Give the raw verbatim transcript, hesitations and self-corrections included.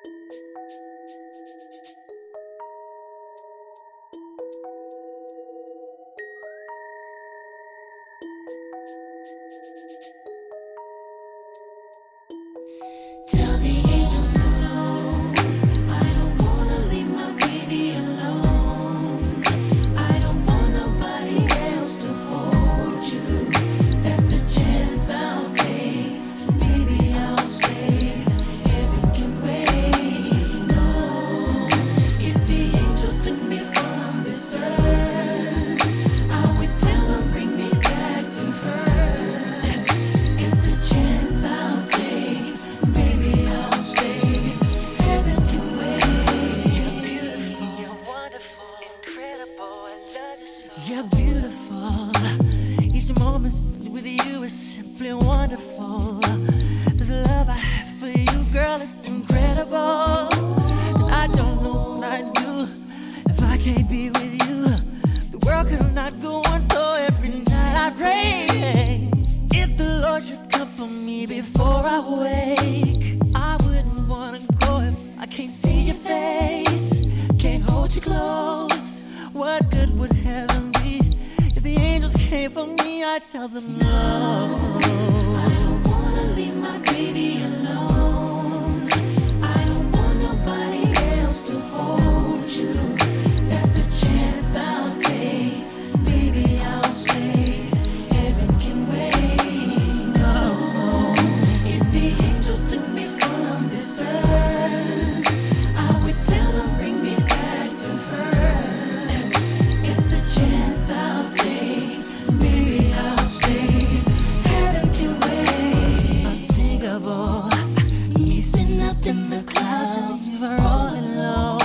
Tell the angels hello. I don't wanna leave my baby alone. I don't want nobody else to hold you. That's a chance I'll take. Baby, I'll stay. Heaven can wait. No, if the angels took me from this earth, I would tell them bring me back to her. It's a chance I'll take. Baby, I'll stay. Heaven can wait. You're beautiful, you're wonderful, incredible. I love you so. You're beautiful. Each moment spent with you is simply wonderful. This love I have for you, girl, it's incredible. And I don't know what I'd do if I can't be with you. The world could not go on, so every night I pray. If the Lord should come for me before I wake, I wouldn't wanna go if I can't see your face, can't hold you close. What good would heaven be if the angels came for me? I tell them no. I don't wanna leave my baby alone. I don't want nobody else to hold you. That's a chance I'll take. Baby, I'll stay. Heaven can wait. No, if the angels took me from this earth, I would tell them bring me back to her. It's a chance I'll take. Baby, I'll stay. Heaven can wait. Unthinkable, Me sitting up in the clouds, you are all alone.